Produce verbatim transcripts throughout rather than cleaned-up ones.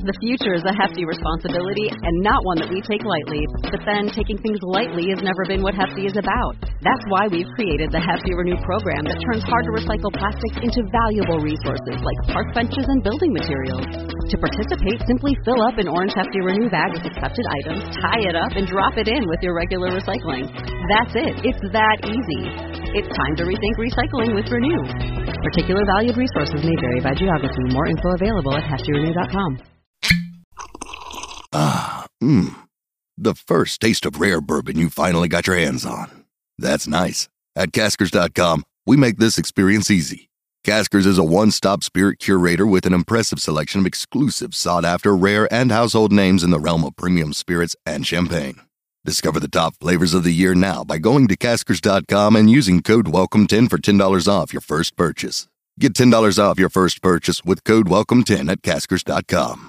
The future is a hefty responsibility and not one that we take lightly. But then, taking things lightly has never been what Hefty is about. That's why we've created the Hefty Renew program that turns hard-to-recycle plastics into valuable resources like park benches and building materials. To participate, simply fill up an orange Hefty Renew bag with accepted items, tie it up, and drop it in with your regular recycling. That's it. It's that easy. It's time to rethink recycling with Renew. Particular valued resources may vary by geography. More info available at hefty renew dot com. Ah, mmm. The first taste of rare bourbon you finally got your hands on. That's nice. At Caskers dot com, we make this experience easy. Caskers is a one-stop spirit curator with an impressive selection of exclusive, sought-after, rare, and household names in the realm of premium spirits and champagne. Discover the top flavors of the year now by going to Caskers dot com and using code welcome ten for ten dollars off your first purchase. Get ten dollars off your first purchase with code welcome ten at Caskers dot com.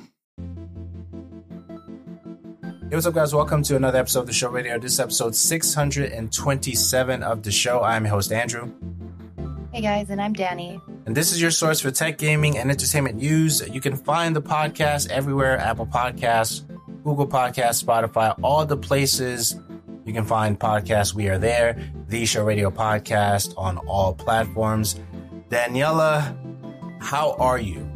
Hey, what's up, guys? Welcome to another episode of The Show Radio. This is episode six hundred twenty-seven of The Show. I'm your host, Andrew. Hey, guys, and I'm Danny. And this is your source for tech, gaming, and entertainment news. You can find the podcast everywhere: Apple Podcasts, Google Podcasts, Spotify, all the places you can find podcasts. We are there. The Show Radio Podcast on all platforms. Daniela, how are you?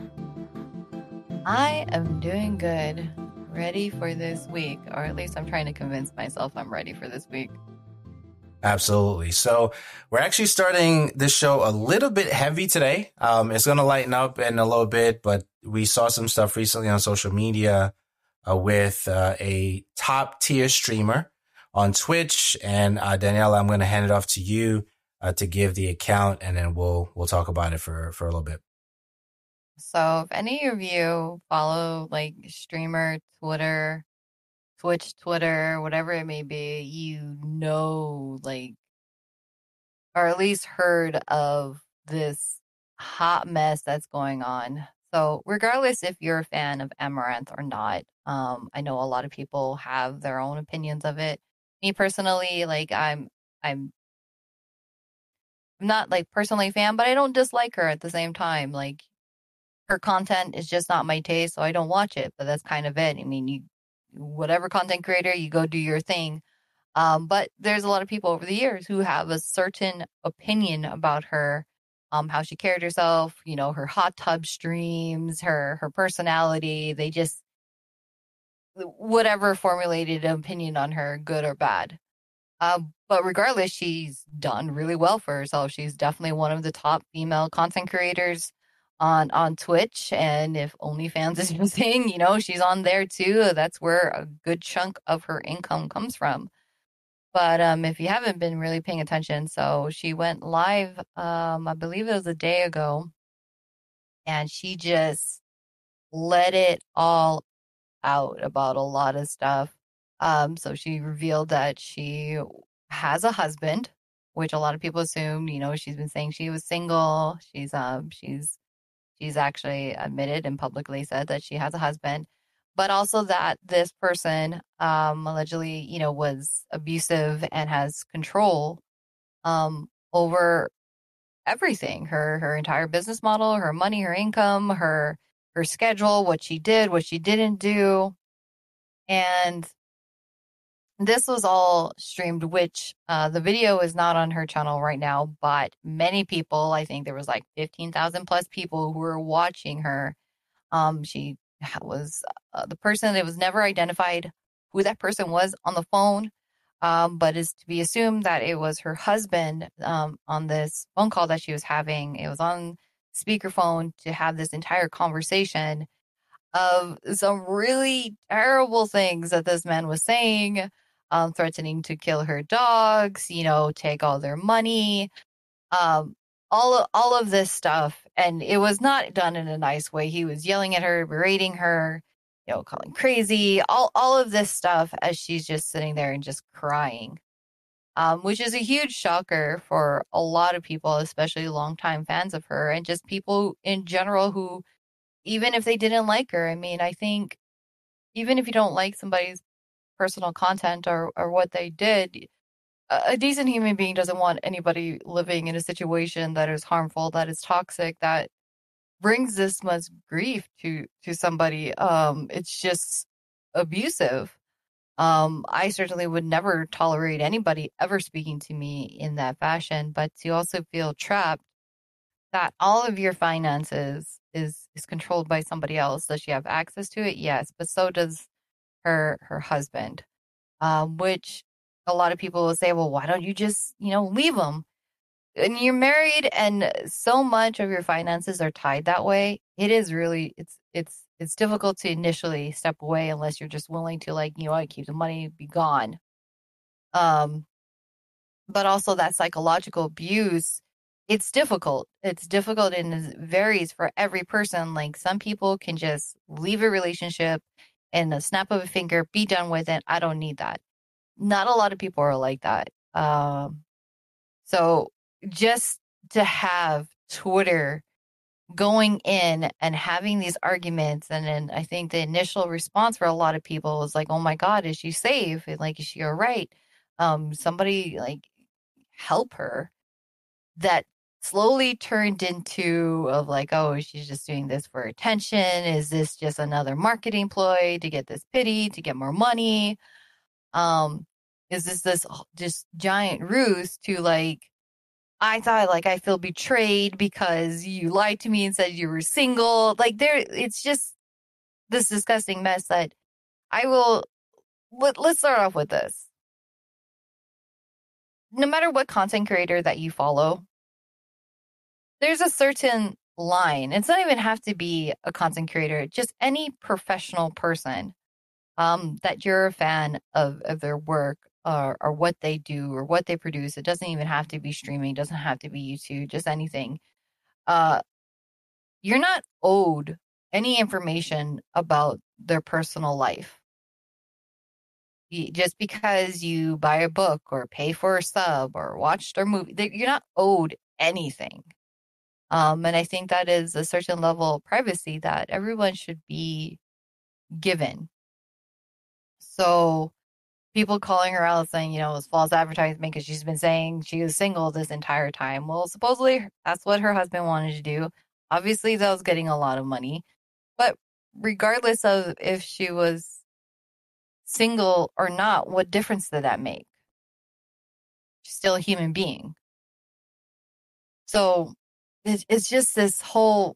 I am doing good. Ready for this week, or at least I'm trying to convince myself I'm ready for this week. Absolutely. So we're actually starting this show a little bit heavy today. Um, it's going to lighten up in a little bit, but we saw some stuff recently on social media uh, with uh, a top tier streamer on Twitch. And uh, Daniela, I'm going to hand it off to you uh, to give the account, and then we'll we'll talk about it for, for a little bit. So if any of you follow like streamer, Twitter, Twitch, Twitter, whatever it may be, you know, like, or at least heard of this hot mess that's going on. So regardless if you're a fan of Amaranth or not, um, I know a lot of people have their own opinions of it. Me personally, like I'm, I'm I'm not like personally a fan, but I don't dislike her at the same time. Like, her content is just not my taste, so I don't watch it, but that's kind of it. I mean, you, whatever content creator, you go do your thing. Um, but there's a lot of people over the years who have a certain opinion about her, um, how she carried herself, you know, her hot tub streams, her, her personality. They just, whatever formulated an opinion on her, good or bad. Um, but regardless, she's done really well for herself. She's definitely one of the top female content creators on on Twitch, and if OnlyFans is your thing, you know, she's on there too. That's where a good chunk of her income comes from. But um, if you haven't been really paying attention, so she went live, um, I believe it was a day ago, and she just let it all out about a lot of stuff. Um, so she revealed that she has a husband, which a lot of people assumed. You know, she's been saying she was single. She's um she's She's actually admitted and publicly said that she has a husband, but also that this person um, allegedly, you know, was abusive and has control um, over everything, her her entire business model, her money, her income, her her schedule, what she did, what she didn't do. And this was all streamed, which uh, the video is not on her channel right now, but many people, I think there was like fifteen thousand plus people who were watching her. Um, she was uh, the person that was never identified who that person was on the phone, um, but is to be assumed that it was her husband um, on this phone call that she was having. It was on speakerphone to have this entire conversation of some really terrible things that this man was saying. Um, threatening to kill her dogs, you know, take all their money, um, all of, all of this stuff. And it was not done in a nice way. He was yelling at her, berating her, you know, calling crazy, all, all of this stuff as she's just sitting there and just crying, um, which is a huge shocker for a lot of people, especially longtime fans of her and just people in general who, even if they didn't like her, I mean, I think even if you don't like somebody's personal content or, or what they did, a, a decent human being doesn't want anybody living in a situation that is harmful, that is toxic, that brings this much grief to to somebody. Um, it's just abusive. Um, I certainly would never tolerate anybody ever speaking to me in that fashion, but to also feel trapped that all of your finances is is controlled by somebody else. Does she have access to it? Yes, but so does her her husband. Um, which a lot of people will say, well, why don't you just, you know, leave him? And you're married, and so much of your finances are tied that way. It is really, it's it's it's difficult to initially step away unless you're just willing to, like, you know what, keep the money, be gone. Um, but also that psychological abuse, it's difficult. It's difficult and it varies for every person. Like, some people can just leave a relationship and a snap of a finger, be done with it. I don't need that. Not a lot of people are like that. Um, so just to have Twitter going in and having these arguments, and then I think the initial response for a lot of people was like, oh my God, is she safe? And like, is she all right? Um, somebody like help her. That slowly turned into of like, oh, she's just doing this for attention. Is this just another marketing ploy to get this pity, to get more money? Um, is this this just giant ruse to like, I thought like I feel betrayed because you lied to me and said you were single. Like, there, it's just this disgusting mess that I will, let, let's start off with this. No matter what content creator that you follow, there's a certain line. It's not even have to be a content creator, just any professional person um, that you're a fan of, of their work or, or what they do or what they produce. It doesn't even have to be streaming, doesn't have to be YouTube, just anything. Uh, you're not owed any information about their personal life. Just because you buy a book or pay for a sub or watch their movie, you're not owed anything. Um, and I think that is a certain level of privacy that everyone should be given. So people calling her out saying, you know, it's false advertisement because she's been saying she was single this entire time. Well, supposedly that's what her husband wanted to do. Obviously, that was getting a lot of money. But regardless of if she was single or not, what difference did that make? She's still a human being. So it's, it's just this whole,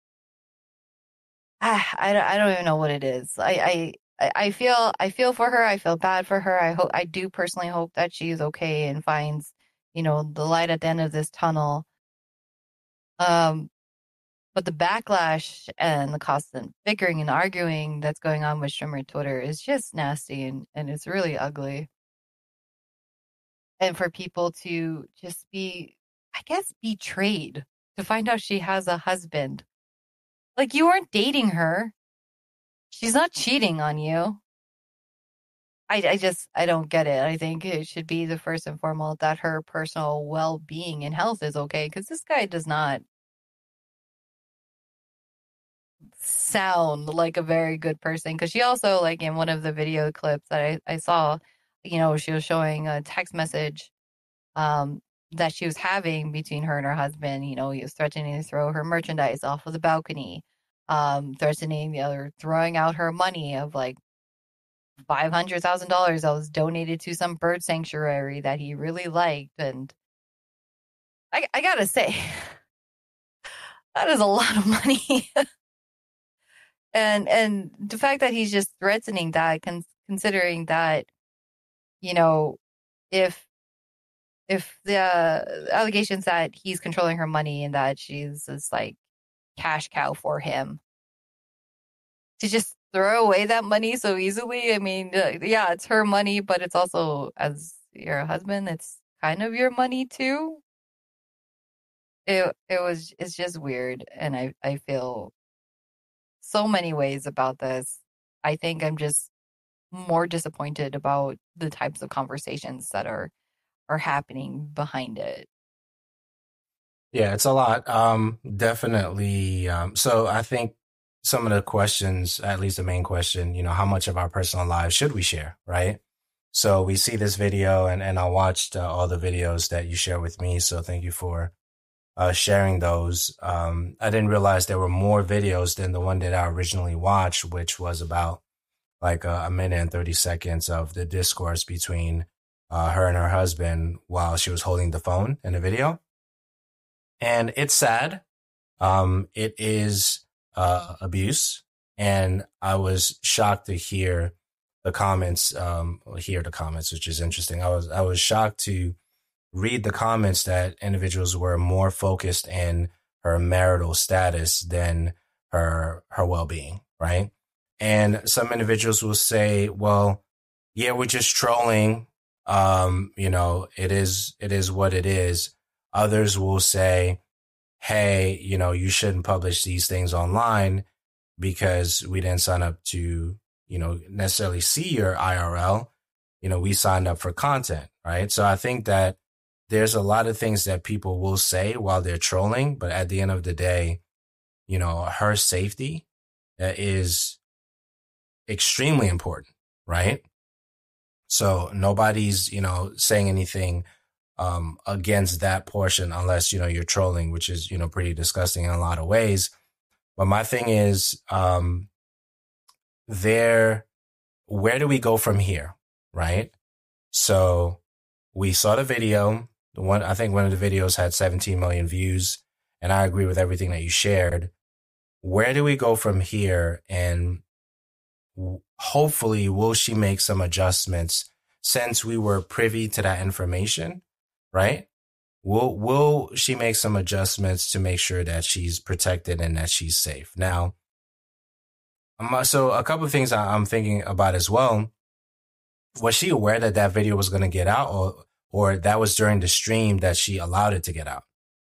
ah, I, I don't even know what it is. I, I, I feel, I feel for her. I feel bad for her. I hope, I do personally hope that she's okay and finds, you know, the light at the end of this tunnel. Um, but the backlash and the constant bickering and arguing that's going on with streamer Twitter is just nasty, and, and it's really ugly. And for people to just be, I guess, betrayed to find out she has a husband. Like, you weren't dating her. She's not cheating on you. I, I just, I don't get it. I think it should be the first and foremost that her personal well-being and health is okay, because this guy does not sound like a very good person. Because she also, like, in one of the video clips that I, I saw, you know, she was showing a text message um, that she was having between her and her husband. You know, he was threatening to throw her merchandise off of the balcony, um, threatening the other, throwing out her money of like five hundred thousand dollars that was donated to some bird sanctuary that he really liked. And I, I gotta say, that is a lot of money. And and the fact that he's just threatening that, con- considering that, you know, if if the uh, allegations that he's controlling her money and that she's this like cash cow for him, to just throw away that money so easily. I mean, uh, yeah, it's her money, but it's also, as your husband, it's kind of your money too. It it was it's just weird, and I I feel so many ways about this. I think I'm just more disappointed about the types of conversations that are are happening behind it. Yeah, it's a lot. Um, definitely. Um, so I think some of the questions, at least the main question, you know, how much of our personal lives should we share, right? So we see this video, and, and I watched uh, all the videos that you share with me. So thank you for uh, sharing those. Um, I didn't realize there were more videos than the one that I originally watched, which was about like a, a minute and thirty seconds of the discourse between uh, her and her husband while she was holding the phone in the video. And it's sad. Um, it is uh, abuse. And I was shocked to hear the comments, um, hear the comments, which is interesting. I was, I was shocked to read the comments that individuals were more focused in her marital status than her, her well-being, right? And some individuals will say, well, yeah, we're just trolling. Um, you know, it is, it is what it is. Others will say, hey, you know, you shouldn't publish these things online because we didn't sign up to, you know, necessarily see your I R L. You know, we signed up for content, right? So I think that there's a lot of things that people will say while they're trolling, but at the end of the day, you know, her safety is extremely important, right? So nobody's, you know, saying anything um, against that portion unless, you know, you're trolling, which is, you know, pretty disgusting in a lot of ways. But my thing is, um, there, where do we go from here, right? So we saw the video. The one, I think one of the videos had seventeen million views, and I agree with everything that you shared. Where do we go from here? And hopefully, will she make some adjustments since we were privy to that information, right? Will, will she make some adjustments to make sure that she's protected and that she's safe? Now, um, so a couple of things I'm thinking about as well. Was she aware that that video was going to get out, or, or that was during the stream that she allowed it to get out?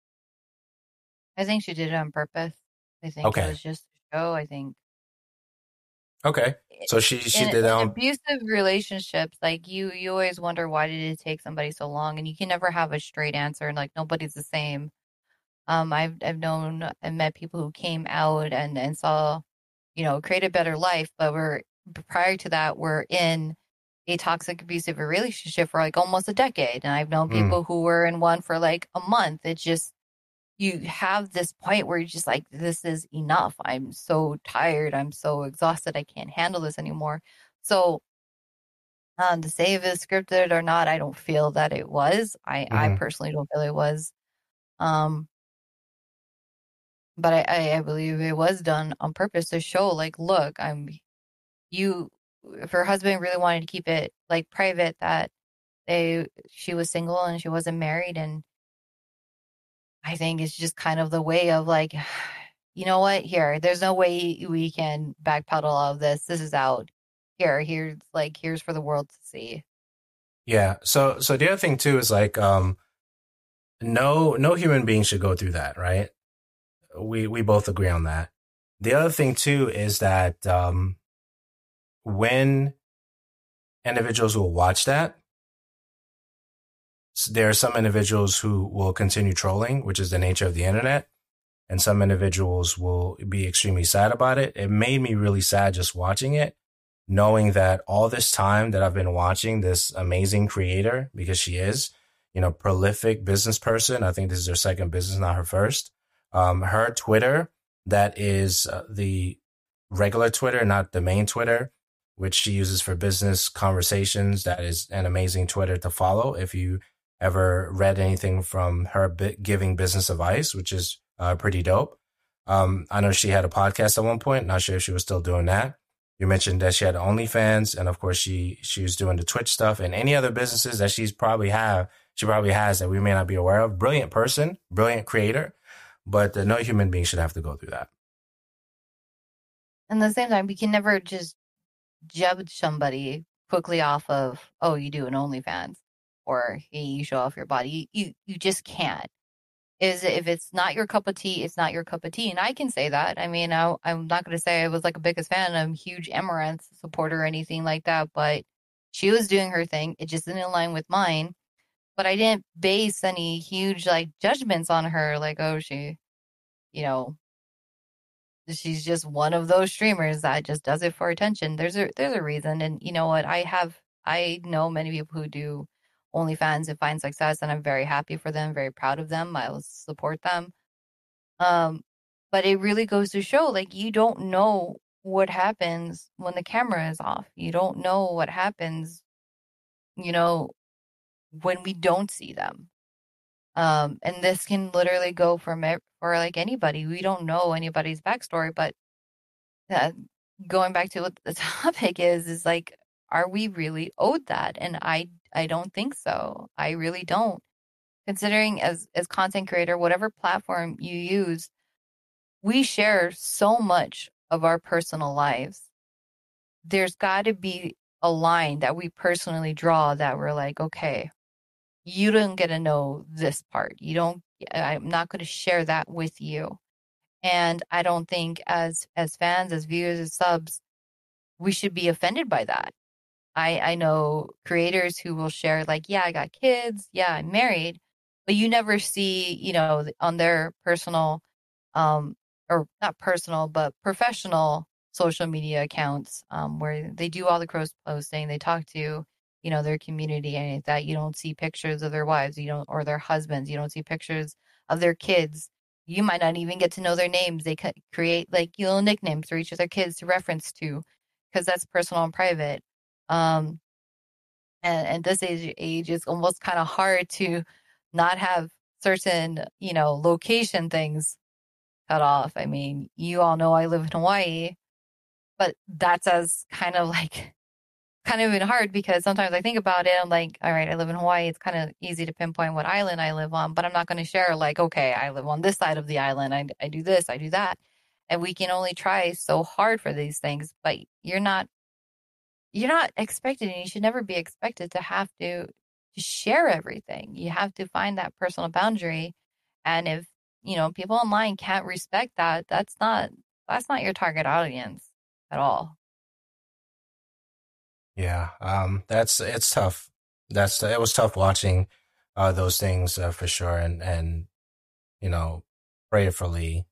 I think she did it on purpose. I think Okay. it was just a show. I think. Okay. So she, she in, did that in on. abusive relationships, like you, you always wonder why did it take somebody so long, and you can never have a straight answer. And like nobody's the same. Um, I've I've known and met people who came out and and saw, you know, create a better life, but we're prior to that we're in a toxic abusive relationship for like almost a decade, and I've known Mm. people who were in one for like a month. It's just you have this point where you're just like, this is enough. I'm so tired. I'm so exhausted. I can't handle this anymore. So um, to say if it's scripted or not, I don't feel that it was. I, I Mhm. personally don't feel it was. Um, but I, I, I believe it was done on purpose to show, like, look, I'm you. If her husband really wanted to keep it like private, that they she was single and she wasn't married, and I think it's just kind of the way of like, you know what? Here, there's no way we can backpedal all of this. This is out. Here, here's like here's for the world to see. Yeah. So, so the other thing too is like, um, no, no human being should go through that, right? We, we both agree on that. The other thing too is that, um, when individuals will watch that, there are some individuals who will continue trolling, which is the nature of the internet. And some individuals will be extremely sad about it. It made me really sad just watching it, knowing that all this time that I've been watching this amazing creator, because she is, you know, prolific business person. I think this is her second business, not her first. Um, her Twitter, that is uh, the regular Twitter, not the main Twitter, which she uses for business conversations. That is an amazing Twitter to follow. If you ever read anything from her giving business advice, which is uh, pretty dope. Um, I know she had a podcast at one point. Not sure if she was still doing that. You mentioned that she had OnlyFans, and of course she she was doing the Twitch stuff and any other businesses that she's probably have she probably has that we may not be aware of. Brilliant person, brilliant creator, but uh, no human being should have to go through that. And at the same time, we can never just judge somebody quickly off of, oh, you do an OnlyFans or hey, you show off your body. You, you you just can't. Is if it's not your cup of tea, it's not your cup of tea, and I can say that. I mean, I, I'm not going to say I was like a biggest fan. I'm a huge Amaranth supporter or anything like that, but she was doing her thing. It just didn't align with mine. But I didn't base any huge like judgments on her, like, oh, she, you know, she's just one of those streamers that just does it for attention. There's a there's a reason, and you know what? I have I know many people who do OnlyFans and find success, and I'm very happy for them, very proud of them. I will support them. Um, but it really goes to show, like, you don't know what happens when the camera is off. You don't know what happens, you know, when we don't see them. Um, and this can literally go from it for like anybody. We don't know anybody's backstory, but uh, going back to what the topic is, is like, are we really owed that? And I, I don't think so. I really don't. Considering as, as content creator, whatever platform you use, we share so much of our personal lives. There's got to be a line that we personally draw that we're like, okay, you don't get to know this part. You don't, I'm not going to share that with you. And I don't think as, as fans, as viewers, as subs, we should be offended by that. I, I know creators who will share like, yeah, I got kids. Yeah, I'm married. But you never see, you know, on their personal, um, or not personal, but professional social media accounts, um, where they do all the cross posting, they talk to, you know, their community and that. You don't see pictures of their wives, you don't, or their husbands. You don't see pictures of their kids. You might not even get to know their names. They create like little nicknames for each of their kids to reference to, because that's personal and private. Um, and at this age, age, it's almost kind of hard to not have certain, you know, location things cut off. I mean, you all know I live in Hawaii, but that's as kind of like, kind of been hard because sometimes I think about it, I'm like, all right, I live in Hawaii. It's kind of easy to pinpoint what island I live on, but I'm not going to share like, okay, I live on this side of the island. I, I do this, I do that. And we can only try so hard for these things, but you're not, you're not expected, and you should never be expected to have to, to share everything. You have to find that personal boundary. And if, you know, people online can't respect that, that's not, that's not your target audience at all. Yeah, um, that's it's tough. That's it was tough watching uh, those things uh, for sure, and and you know, prayerfully,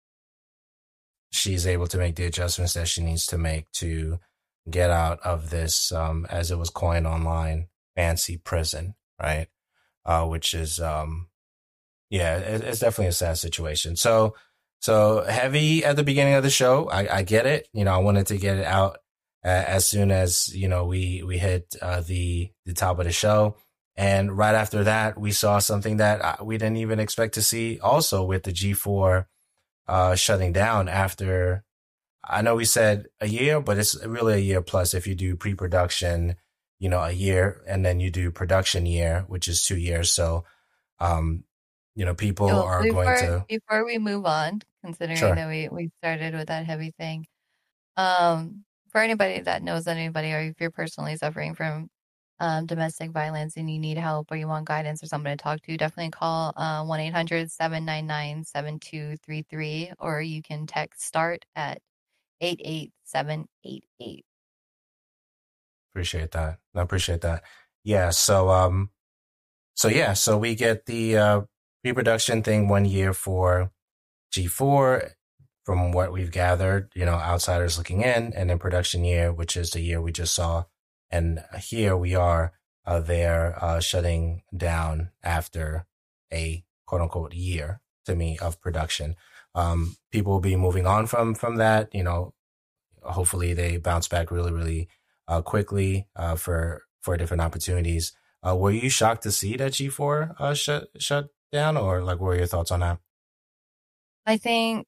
she's able to make the adjustments that she needs to make to get out of this, um, as it was coined online, fancy prison, right? Uh, which is, um, yeah, it, it's definitely a sad situation. So, so heavy at the beginning of the show. I, I get it. You know, I wanted to get it out uh, as soon as, you know, we, we hit uh, the, the top of the show. And right after that, we saw something that we didn't even expect to see also with the G four uh, shutting down after, I know we said a year, but it's really a year plus if you do pre-production, you know, a year, and then you do production year, which is two years. So, um, you know, people well, are before, going to... Before we move on, considering sure. that we, we started with that heavy thing, um, for anybody that knows anybody, or if you're personally suffering from um, domestic violence and you need help or you want guidance or somebody to talk to, definitely call uh, one eight hundred seven nine nine seven two three three, or you can text START at eight eight seven eight eight. Appreciate that. I appreciate that. Yeah. So, um, so yeah, so we get the, uh, pre-production thing one year for G four from what we've gathered, you know, outsiders looking in, and then production year, which is the year we just saw. And here we are, uh, there, uh, shutting down after a quote unquote year to me of production. Um, people will be moving on from, from that, you know, hopefully they bounce back really, really, uh, quickly, uh, for, for different opportunities. Uh, were you shocked to see that G four, uh, shut, shut down, or like, what were your thoughts on that? I think,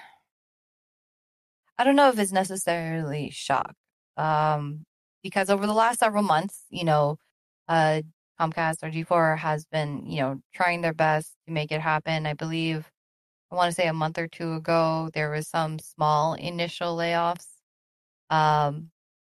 I don't know if it's necessarily shock, um, because over the last several months, you know, uh, Comcast or G four has been, you know, trying their best to make it happen. I believe, I want to say a month or two ago, there was some small initial layoffs. Um,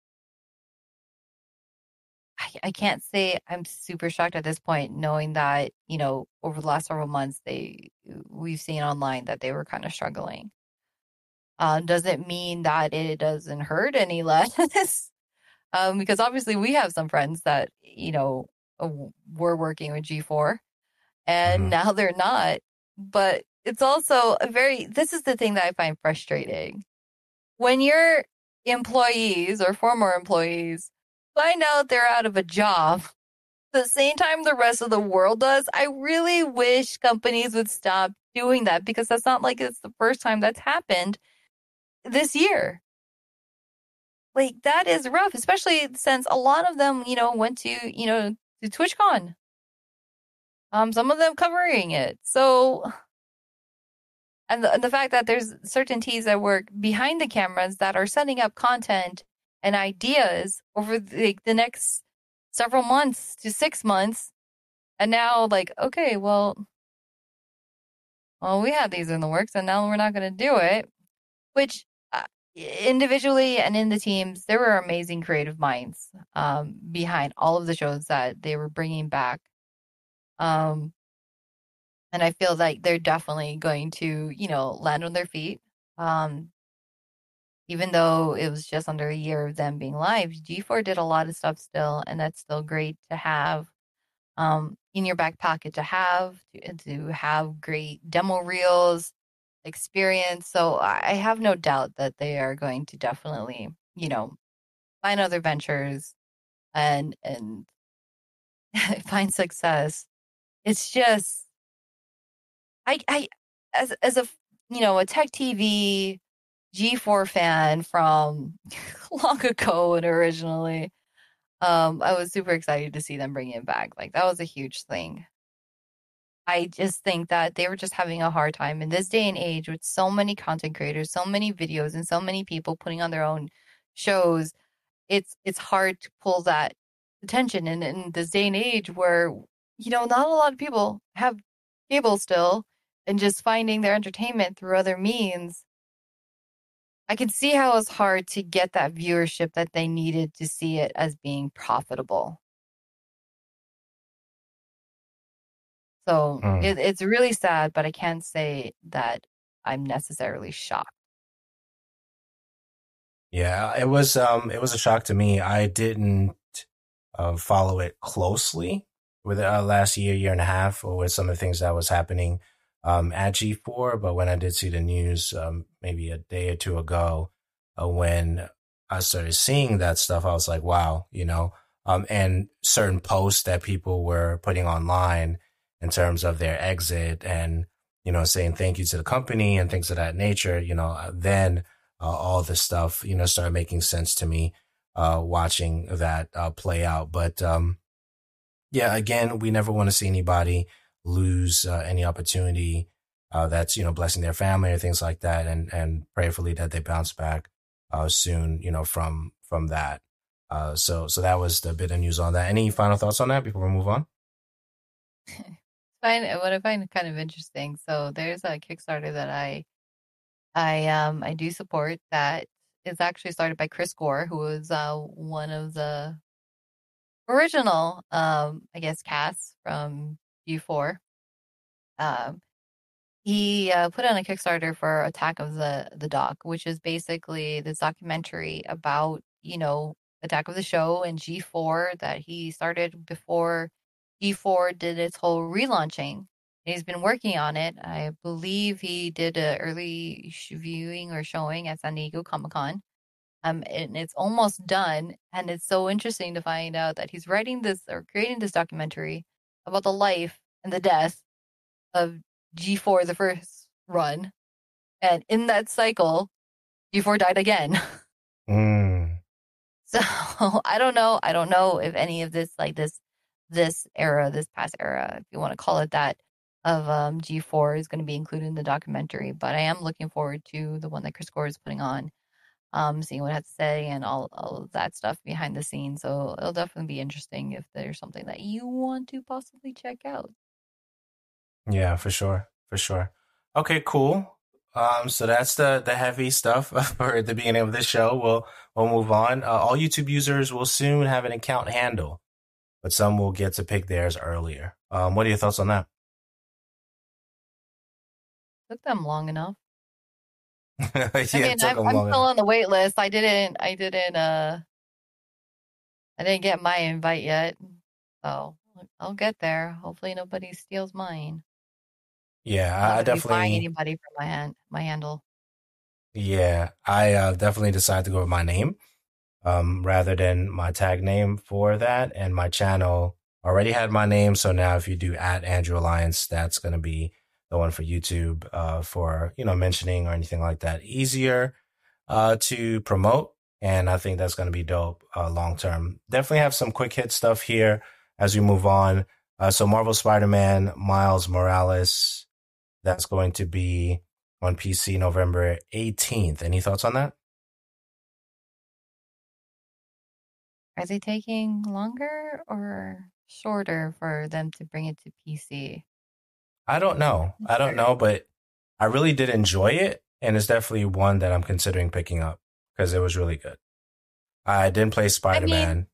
I, I can't say I'm super shocked at this point, knowing that, you know, over the last several months, they we've seen online that they were kind of struggling. Uh, doesn't mean that it doesn't hurt any less. um, because obviously we have some friends that, you know, were working with G four and mm-hmm. now they're not. But it's also a very, this is the thing that I find frustrating. When your employees or former employees find out they're out of a job, the same time the rest of the world does. I really wish companies would stop doing that, because that's not like it's the first time that's happened this year. Like, that is rough, especially since a lot of them, you know, went to, you know, to TwitchCon. Um, some of them covering it. So, and the, and the fact that there's certain teams that work behind the cameras that are setting up content and ideas over the, the next several months to six months. And now, like, okay, well, well, we had these in the works, and now we're not going to do it. Which, uh, individually and in the teams, there were amazing creative minds um, behind all of the shows that they were bringing back. Um, and I feel like they're definitely going to, you know, land on their feet. Um, even though it was just under a year of them being live, G four did a lot of stuff still, and that's still great to have um, in your back pocket to have, to, to have great demo reels, experience. So I have no doubt that they are going to definitely, you know, find other ventures and and find success. It's just, I I as as a you know a Tech T V G four fan from long ago and originally, um, I was super excited to see them bring it back. Like, that was a huge thing. I just think that they were just having a hard time in this day and age with so many content creators, so many videos, and so many people putting on their own shows. It's it's hard to pull that attention in, in this day and age where, you know, not a lot of people have cable still, and just finding their entertainment through other means. I can see how it's hard to get that viewership that they needed to see it as being profitable. So Mm. it, it's really sad, but I can't say that I'm necessarily shocked. Yeah, it was um it was a shock to me. I didn't uh, follow it closely with uh, last year, year and a half, or with some of the things that was happening um at G four. But when I did see the news, um maybe a day or two ago, uh, when I started seeing that stuff, I was like, wow, you know, um and certain posts that people were putting online in terms of their exit and, you know, saying thank you to the company and things of that nature, you know, then uh, all this stuff, you know, started making sense to me uh, watching that uh, play out. But um, yeah, again, we never want to see anybody lose uh, any opportunity uh, that's, you know, blessing their family or things like that. And, and prayerfully that they bounce back uh, soon, you know, from from that. Uh, so so that was the bit of news on that. Any final thoughts on that before we move on? Find what I find kind of interesting. So there's a Kickstarter that I I um I do support that is actually started by Chris Gore, who was uh one of the original um I guess casts from G four. Um he uh, put on a Kickstarter for Attack of the the Doc, which is basically this documentary about, you know, Attack of the Show and G four that he started before G four did its whole relaunching. He's been working on it. I believe he did an early sh- viewing or showing at San Diego Comic-Con. Um, and it's almost done. And it's so interesting to find out that he's writing this or creating this documentary about the life and the death of G four, the first run. And in that cycle, G four died again. Mm. So I don't know. I don't know if any of this, like this, this era, this past era, if you want to call it that, of um, G four is going to be included in the documentary. But I am looking forward to the one that Chris Gore is putting on, um, seeing what it has to say and all, all of that stuff behind the scenes. So it'll definitely be interesting if there's something that you want to possibly check out. Yeah, for sure. For sure. Okay, cool. Um, so that's the, the heavy stuff for the beginning of this show. We'll, we'll move on. Uh, all YouTube users will soon have an account handle, but some will get to pick theirs earlier. Um, what are your thoughts on that? Took them long enough. yeah, I mean, it took I'm, them I'm long still enough. on the wait list. I didn't, I didn't, uh, I didn't get my invite yet. So I'll get there. Hopefully nobody steals mine. Yeah, I'm I, not I gonna be flying definitely, anybody from my hand, my handle. yeah, I uh, definitely decided to go with my name um, rather than my tag name for that. And my channel already had my name. So now if you do at Andrew Alliance, that's going to be the one for YouTube uh, for, you know, mentioning or anything like that. Easier uh, to promote. And I think that's going to be dope uh, long term. Definitely have some quick hit stuff here as we move on. Uh, so Marvel Spider-Man, Miles Morales, that's going to be on P C November eighteenth. Any thoughts on that? Are they taking longer or shorter for them to bring it to P C? I don't know. I don't know, but I really did enjoy it. And it's definitely one that I'm considering picking up because it was really good. I didn't play Spider-Man. I mean,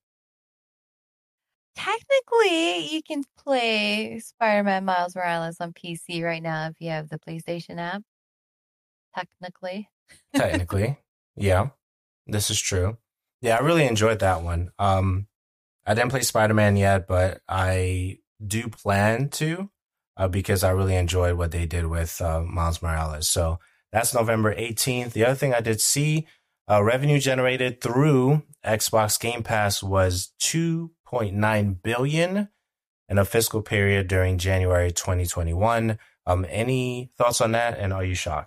technically, you can play Spider-Man Miles Morales on P C right now if you have the PlayStation app. Technically. Technically. Yeah, this is true. Yeah, I really enjoyed that one. Um, I didn't play Spider-Man yet, but I do plan to uh, because I really enjoyed what they did with uh, Miles Morales. So that's November eighteenth. The other thing I did see, uh, revenue generated through Xbox Game Pass was two point nine billion dollars in a fiscal period during January twenty twenty-one. Um, any thoughts on that? And are you shocked?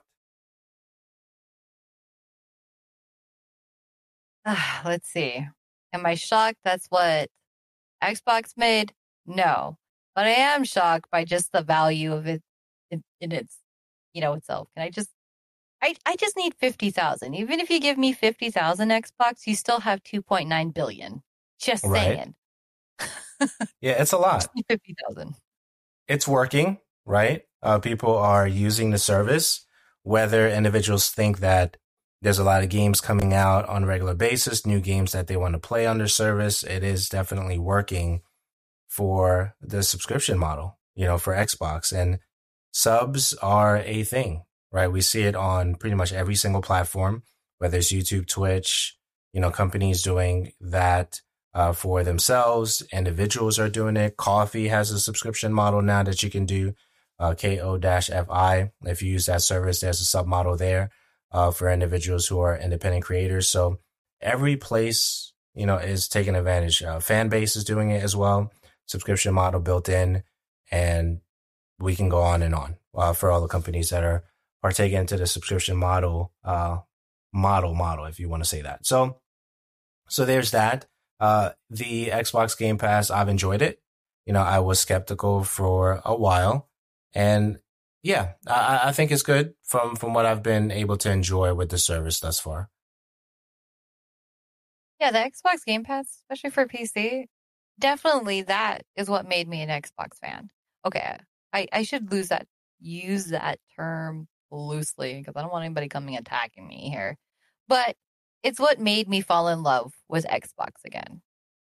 Uh, let's see. Am I shocked that's what Xbox made? No. But I am shocked by just the value of it in, in its, you know, itself. Can I just, I, I just need fifty thousand. Even if you give me fifty thousand Xbox, you still have two point nine billion. Just Right. saying. Yeah, it's a lot. Just need fifty thousand. It's working, right? Uh, people are using the service. Whether individuals think that there's a lot of games coming out on a regular basis, new games that they want to play on their service, it is definitely working for the subscription model, you know, for Xbox. And subs are a thing, right? We see it on pretty much every single platform, whether it's YouTube, Twitch, you know, companies doing that uh, for themselves. Individuals are doing it. Coffee has a subscription model now that you can do, uh, K O F I. If you use that service, there's a sub model there. Uh, for individuals who are independent creators. So every place, you know, is taking advantage. Uh, fan base is doing it as well. Subscription model built in, and we can go on and on uh, for all the companies that are partaking into the subscription model, uh, model, model, if you want to say that. So, so there's that. Uh, the Xbox Game Pass, I've enjoyed it. You know, I was skeptical for a while, and yeah, I, I think it's good from, from what I've been able to enjoy with the service thus far. Yeah, the Xbox Game Pass, especially for P C, definitely that is what made me an Xbox fan. Okay, I, I should lose that, use that term loosely because I don't want anybody coming attacking me here. But it's what made me fall in love with Xbox again.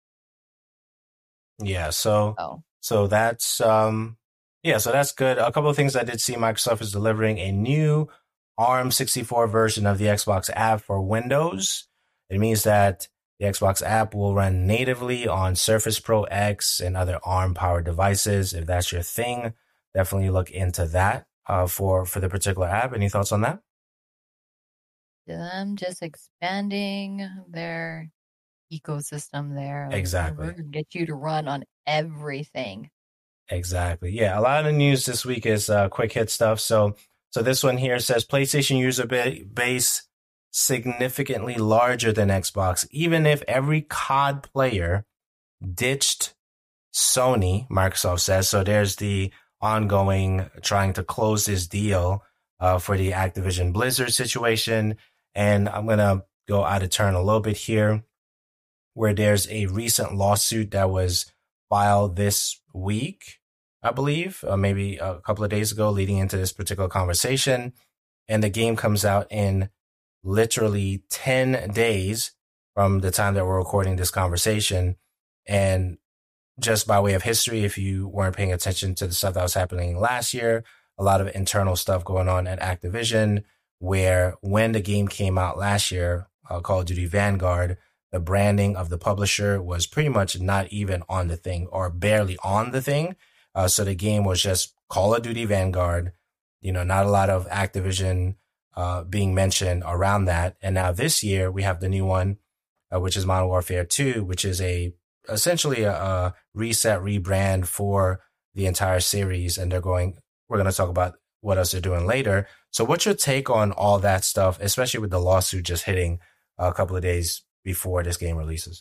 Yeah, so Oh. so that's um yeah, so that's good. A couple of things I did see: Microsoft is delivering a new ARM sixty-four version of the Xbox app for Windows. It means that the Xbox app will run natively on Surface Pro X and other ARM-powered devices. If that's your thing, definitely look into that uh, for, for the particular app. Any thoughts on that? Them just expanding their ecosystem there. Like, Exactly. We're going to get you to run on everything. Exactly. Yeah, a lot of the news this week is uh, quick hit stuff. So, so this one here says PlayStation user ba- base significantly larger than Xbox, even if every C O D player ditched Sony, Microsoft says. So there's the ongoing trying to close this deal uh, for the Activision Blizzard situation. And I'm going to go out of turn a little bit here, where there's a recent lawsuit that was filed this week, I believe, uh, maybe a couple of days ago, leading into this particular conversation. And the game comes out in literally ten days from the time that we're recording this conversation. And just by way of history, if you weren't paying attention to the stuff that was happening last year, a lot of internal stuff going on at Activision, where when the game came out last year, uh, Call of Duty Vanguard, the branding of the publisher was pretty much not even on the thing, or barely on the thing. Uh, so the game was just Call of Duty Vanguard, you know, not a lot of Activision uh, being mentioned around that. And now this year we have the new one, uh, which is Modern Warfare two, which is a essentially a, a reset, rebrand for the entire series. And they're going, we're going to talk about what else they're doing later. So what's your take on all that stuff, especially with the lawsuit just hitting a couple of days before this game releases?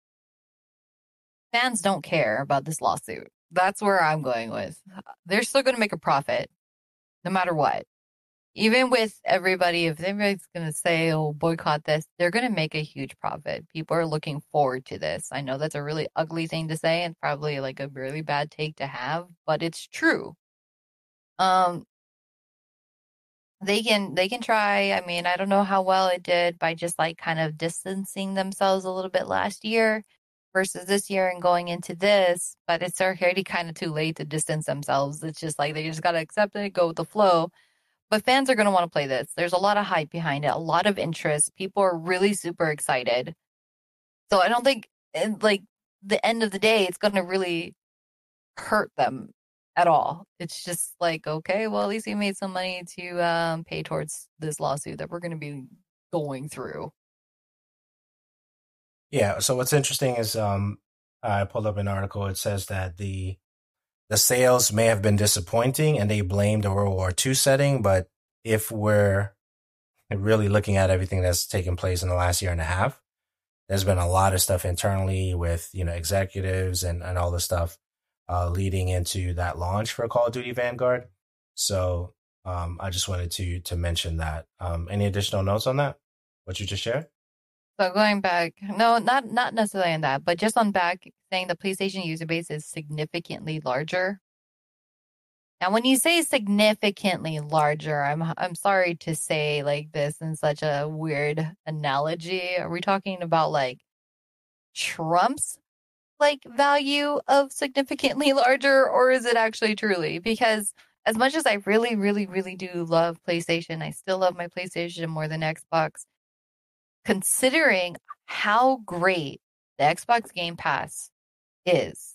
Fans don't care about this lawsuit. That's where I'm going with. They're still going to make a profit no matter what. Even with everybody, if everybody's going to say, oh, boycott this, they're going to make a huge profit. People are looking forward to this. I know that's a really ugly thing to say and probably like a really bad take to have, but it's true. Um, they can, they can try. I mean, I don't know how well it did by just like kind of distancing themselves a little bit last year versus this year and going into this, but it's already kind of too late to distance themselves. It's just like they just got to accept it, go with the flow. But fans are going to want to play this. There's a lot of hype behind it, a lot of interest. People are really super excited. So I don't think, like, the end of the day, it's going to really hurt them at all. It's just like, okay, well, at least we made some money to um, pay towards this lawsuit that we're going to be going through. Yeah, so what's interesting is um, I pulled up an article. It says that the the sales may have been disappointing and they blamed the World War Two setting. But if we're really looking at everything that's taken place in the last year and a half, there's been a lot of stuff internally with, you know, executives and, and all the stuff uh, leading into that launch for Call of Duty Vanguard. So um, I just wanted to to mention that. Um, any additional notes on that? What you just shared? So going back, no, not not necessarily on that, but just on back saying the PlayStation user base is significantly larger. Now, when you say significantly larger, I'm I'm sorry to say like this in such a weird analogy. Are we talking about like Trump's like value of significantly larger, or is it actually truly? Because as much as I really, really, really do love PlayStation, I still love my PlayStation more than Xbox. Considering how great the Xbox Game Pass is,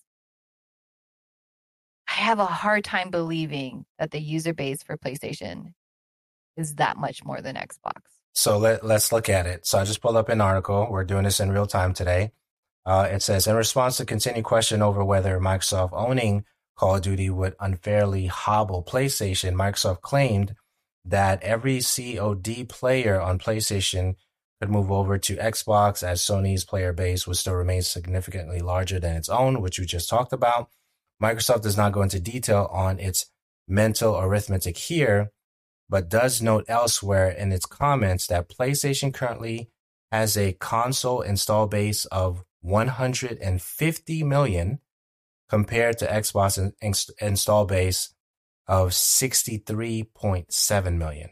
I have a hard time believing that the user base for PlayStation is that much more than Xbox. So let, let's look at it. So I just pulled up an article. We're doing this in real time today. Uh, it says, in response to continued question over whether Microsoft owning Call of Duty would unfairly hobble PlayStation, Microsoft claimed that every C O D player on PlayStation could move over to Xbox, as Sony's player base would still remain significantly larger than its own, which we just talked about. Microsoft does not go into detail on its mental arithmetic here, but does note elsewhere in its comments that PlayStation currently has a console install base of one hundred fifty million compared to Xbox in, in, install base of sixty-three point seven million.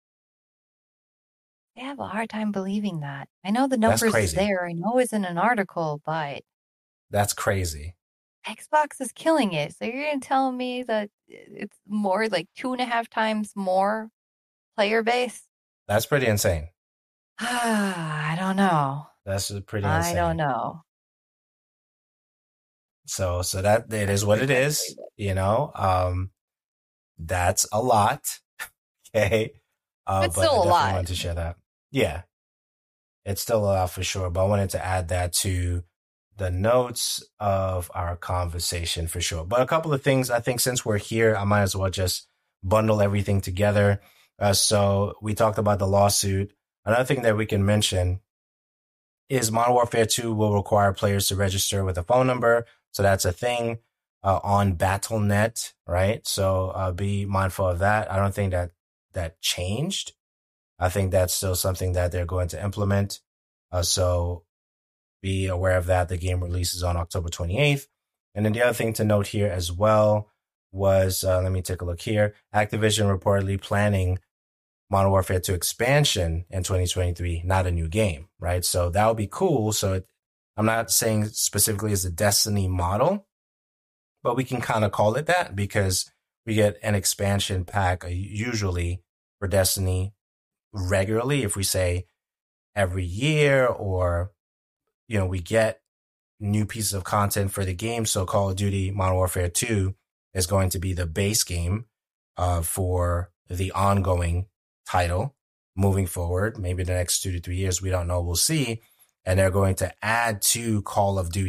I have a hard time believing that. I know the numbers is there. I know it's in an article, but that's crazy. Xbox is killing it. So you're going to tell me that it's more like two and a half times more player base? That's pretty insane. I don't know. That's pretty insane. I don't know. So, so that it is what it is, you know, um, that's a lot. Okay. Uh, it's but still I a definitely lot. wanted to share that. Yeah, it's still a lot for sure. But I wanted to add that to the notes of our conversation for sure. But a couple of things, I think since we're here, I might as well just bundle everything together. Uh, so we talked about the lawsuit. Another thing that we can mention is Modern Warfare two will require players to register with a phone number. So that's a thing uh, on Battle dot net, right? So uh, be mindful of that. I don't think that that changed. I think that's still something that they're going to implement. Uh, so be aware of that. The game releases on October twenty-eighth. And then the other thing to note here as well was, uh, let me take a look here. Activision reportedly planning Modern Warfare two expansion in twenty twenty-three, not a new game, right? So that would be cool. So it, I'm not saying specifically as a Destiny model, but we can kind of call it that because we get an expansion pack usually for Destiny regularly. If we say every year, or, you know, we get new pieces of content for the game. So Call of Duty Modern Warfare two is going to be the base game uh, for the ongoing title moving forward. Maybe the next two to three years, we don't know. We'll see. And they're going to add to Call of Duty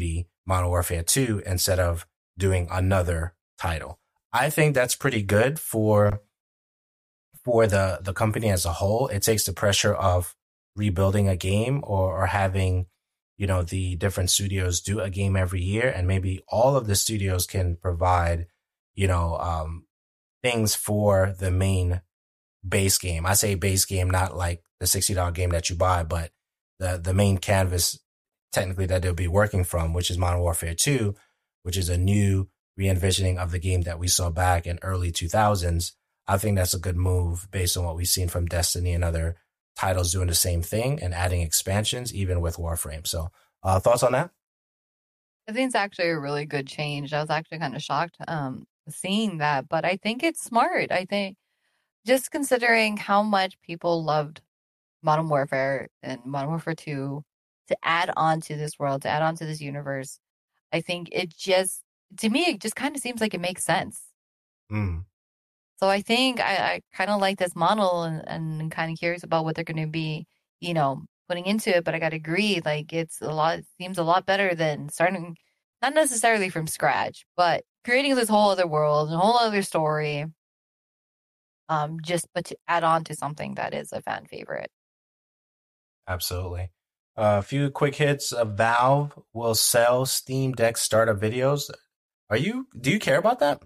Modern Warfare two instead of doing another title. I think that's pretty good for for the, the company as a whole. It takes the pressure of rebuilding a game or, or having, you know, the different studios do a game every year, and maybe all of the studios can provide, you know, um, things for the main base game. I say base game, not like the sixty dollars game that you buy, but the, the main canvas technically that they'll be working from, which is Modern Warfare two, which is a new re-envisioning of the game that we saw back in early two thousands. I think that's a good move based on what we've seen from Destiny and other titles doing the same thing and adding expansions, even with Warframe. So uh, thoughts on that? I think it's actually a really good change. I was actually kind of shocked um, seeing that, but I think it's smart. I think just considering how much people loved Modern Warfare and Modern Warfare two, to add on to this world, to add on to this universe, I think it just, to me, it just kind of seems like it makes sense. Mm. So I think I, I kind of like this model, and, and kind of curious about what they're going to be, you know, putting into it. But I got to agree, like it's a lot, it seems a lot better than starting, not necessarily from scratch, but creating this whole other world, a whole other story. Um, just but to add on to something that is a fan favorite. Absolutely. Uh, a few quick hits. Uh, Valve will sell Steam Deck startup videos. Are you? Do you care about that?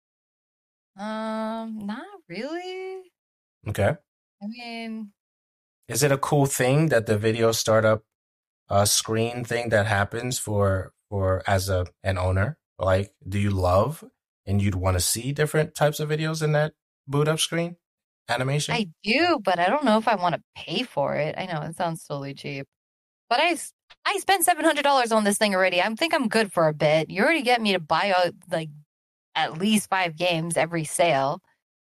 Um, not really. Okay. I mean, is it a cool thing that the video startup uh, screen thing that happens for for as a an owner? Like, do you love and you'd want to see different types of videos in that boot up screen animation? I do, but I don't know if I want to pay for it. I know it sounds totally cheap, but I I spent seven hundred dollars on this thing already. I think I'm good for a bit. You already get me to buy out like at least five games every sale.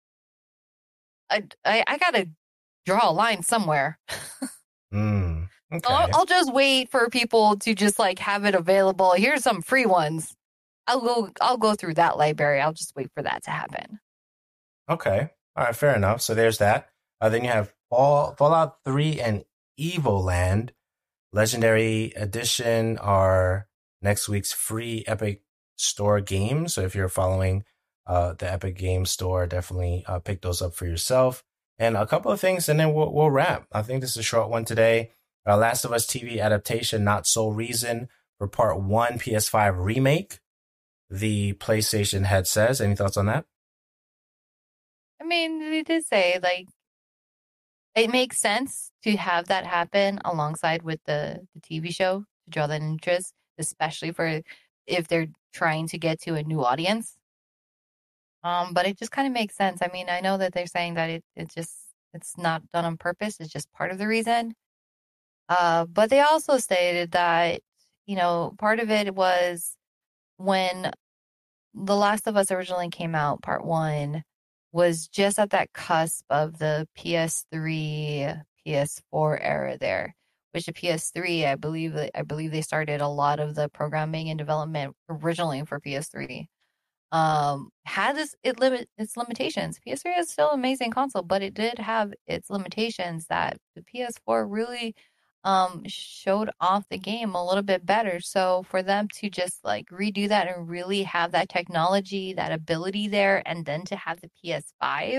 I I, I gotta draw a line somewhere. mm, okay. I'll, I'll just wait for people to just like have it available. Here's some free ones. I'll go. I'll go through that library. I'll just wait for that to happen. Okay. All right. Fair enough. So there's that. Uh, then you have Fall, Fallout three and Evoland Legendary Edition are next week's free Epic Store games. So if you're following uh, the Epic Games Store, definitely uh, pick those up for yourself. And a couple of things, and then we'll, we'll wrap. I think this is a short one today. Uh, Last of Us T V adaptation, Not Sole Reason, for Part one P S five remake. The PlayStation head says. Any thoughts on that? I mean, they did say like it makes sense to have that happen alongside with the, the T V show to draw that interest, especially for if they're trying to get to a new audience. Um, but it just kind of makes sense. I mean, I know that they're saying that it it's just it's not done on purpose. It's just part of the reason. Uh, but they also stated that, you know, part of it was when The Last of Us originally came out, part one was just at that cusp of the P S three, P S four era there, which the P S three, I believe, I believe they started a lot of the programming and development originally for P S three. Um, had this it limit its limitations. P S three is still an amazing console, but it did have its limitations that the P S four really um showed off the game a little bit better. So for them to just like redo that and really have that technology, that ability there, and then to have the P S five,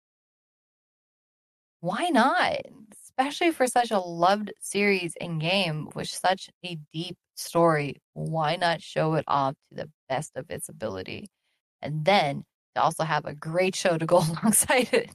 why not? Especially for such a loved series and game with such a deep story, why not show it off to the best of its ability? And then to also have a great show to go alongside it.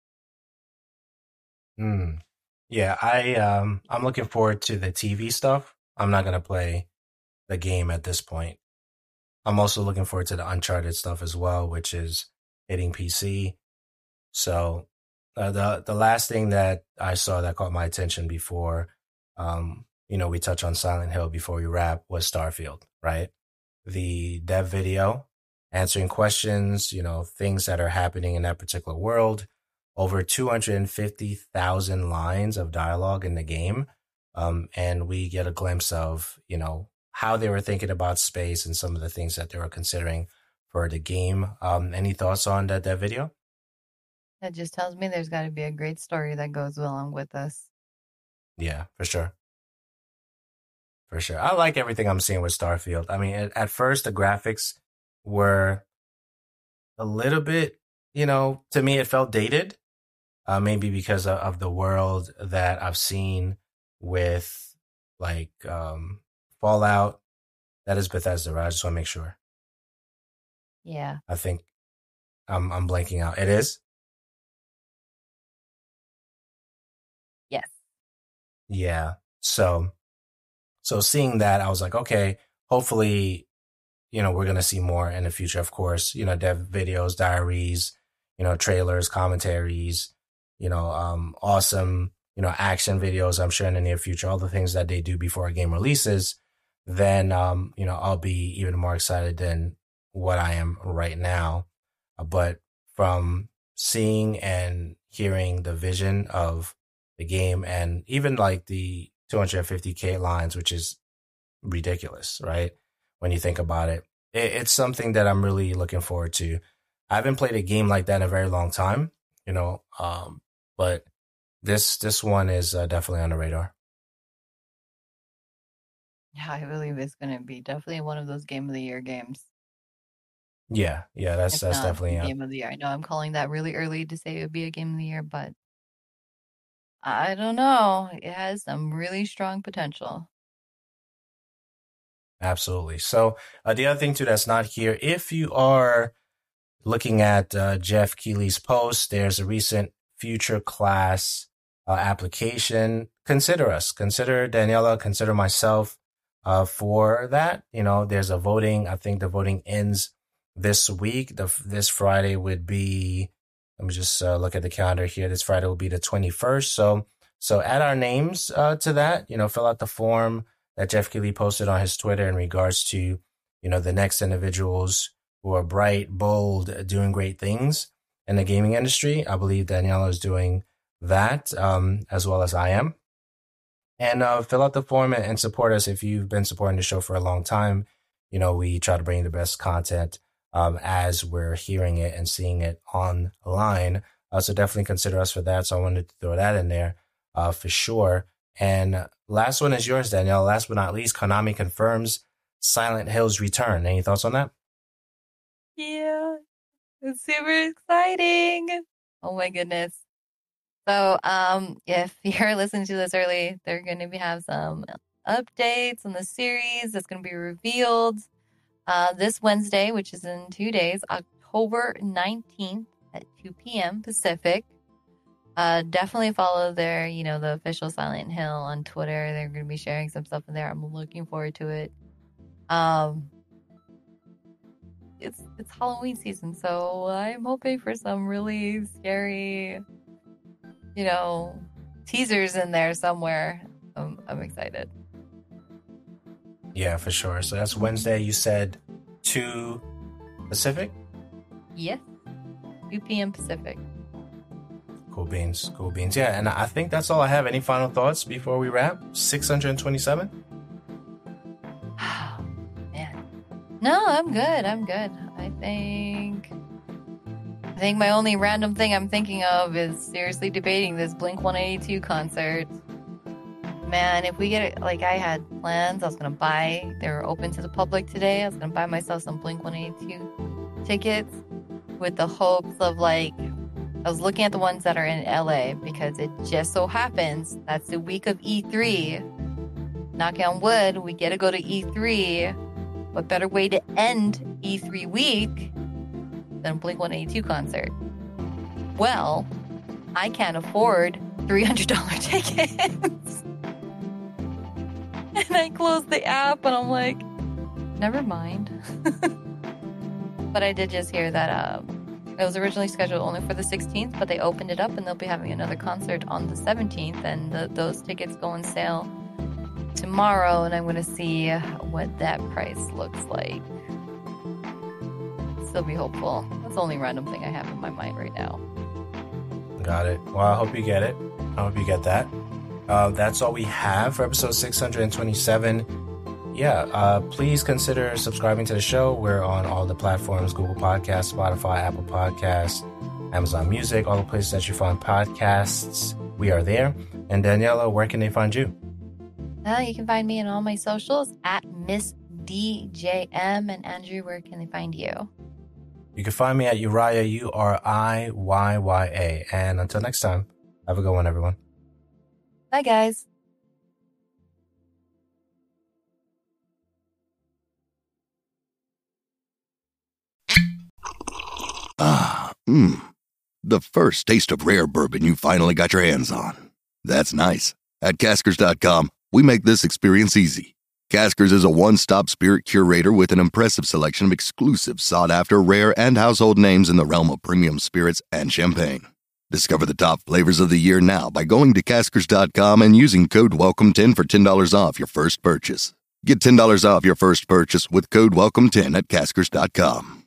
Hmm. Yeah, I um I'm looking forward to the T V stuff. I'm not gonna play the game at this point. I'm also looking forward to the Uncharted stuff as well, which is hitting P C. So uh, the the last thing that I saw that caught my attention before, um, you know, we touch on Silent Hill before we wrap, was Starfield, right? The dev video answering questions, you know, things that are happening in that particular world. Over two hundred fifty thousand lines of dialogue in the game. Um, and we get a glimpse of, you know, how they were thinking about space and some of the things that they were considering for the game. Um, any thoughts on that, that video? That just tells me there's got to be a great story that goes along with us. Yeah, for sure. For sure. I like everything I'm seeing with Starfield. I mean, at, at first, the graphics were a little bit, you know, to me, it felt dated. Uh, maybe because of, of the world that I've seen with like um, Fallout. That is Bethesda, right? I just want to make sure. Yeah. I think I'm, I'm blanking out. It is? Yes. Yeah. So, so seeing that, I was like, okay, hopefully, you know, we're going to see more in the future, of course, you know, dev videos, diaries, you know, trailers, commentaries, you know, um, awesome, you know, action videos, I'm sure in the near future, all the things that they do before a game releases, then, um, you know, I'll be even more excited than what I am right now. But from seeing and hearing the vision of the game and even like the two hundred fifty K lines, which is ridiculous, right? When you think about it, it, it's something that I'm really looking forward to. I haven't played a game like that in a very long time, you know, um, but this this one is uh, definitely on the radar. Yeah, I believe it's going to be definitely one of those Game of the Year games. Yeah, yeah, that's If that's not definitely the uh, Game of the Year. I know I'm calling that really early to say it would be a Game of the Year, but I don't know. It has some really strong potential. absolutely. So uh, the other thing too that's not here, if you are looking at uh, Jeff Keighley's post, there's a recent future class uh, application. Consider us, consider Daniela, consider myself uh, for that. You know, there's a voting. I think the voting ends this week. The, this Friday would be, let me just uh, look at the calendar here. This Friday will be the twenty-first. So, so add our names uh, to that, you know, fill out the form that Jeff Keighley posted on his Twitter in regards to, you know, the next individuals who are bright, bold, doing great things in the gaming industry. I believe Daniela is doing that um, as well as I am. And uh, fill out the form and, and support us if you've been supporting the show for a long time. You know, we try to bring you the best content um, as we're hearing it and seeing it online. Uh, so definitely consider us for that. So I wanted to throw that in there uh, for sure. And last one is yours, Danielle. Last but not least, Konami confirms Silent Hill's return. Any thoughts on that? Yeah, it's super exciting. Oh my goodness. So, um, if you're listening to this early, they're going to be have some updates on the series that's going to be revealed uh, this Wednesday, which is in two days, October nineteenth at two p.m. Pacific. Uh, definitely follow their, you know, the official Silent Hill on Twitter. They're going to be sharing some stuff in there. I'm looking forward to it. Um, it's it's Halloween season, so I'm hoping for some really scary, you know, teasers in there somewhere. I'm, I'm excited. Yeah, for sure. So that's Wednesday. You said two Pacific? Yes, two p.m. Pacific. Cool beans. Cool beans. Yeah, and I think that's all I have. Any final thoughts before we wrap? six hundred twenty-seven? Man. No, I'm good. I'm good. I think... I think my only random thing I'm thinking of is seriously debating this Blink one eighty-two concert. Man, if we get it, like I had plans, I was going to buy, they were open to the public today. I was going to buy myself some Blink one eighty-two tickets with the hopes of like, I was looking at the ones that are in L A because it just so happens that's the week of E three. Knocking on wood, we get to go to E three. What better way to end E three week than a Blink one eighty-two concert? Well, I can't afford three hundred dollars tickets. And I closed the app and I'm like, never mind. But I did just hear that um, it was originally scheduled only for the sixteenth, but they opened it up and they'll be having another concert on the seventeenth. And the, those tickets go on sale tomorrow. And I'm going to see what that price looks like. Still be hopeful. That's the only random thing I have in my mind right now. Got it. Well, I hope you get it. I hope you get that. Uh, that's all we have for episode six hundred twenty-seven. Yeah, uh, please consider subscribing to the show. We're on all the platforms: Google Podcasts, Spotify, Apple Podcasts, Amazon Music, all the places that you find podcasts. We are there. And Daniela, where can they find you? Uh, you can find me on all my socials at Miss D J M. And Andrew, where can they find you? You can find me at Uriah, U R I Y Y A. And until next time, have a good one, everyone. Bye, guys. Ah, mmm. The first taste of rare bourbon you finally got your hands on. That's nice. At Caskers dot com, we make this experience easy. Caskers is a one-stop spirit curator with an impressive selection of exclusive, sought-after, rare, and household names in the realm of premium spirits and champagne. Discover the top flavors of the year now by going to Caskers dot com and using code welcome ten for ten dollars off your first purchase. Get ten dollars off your first purchase with code welcome ten at Caskers dot com.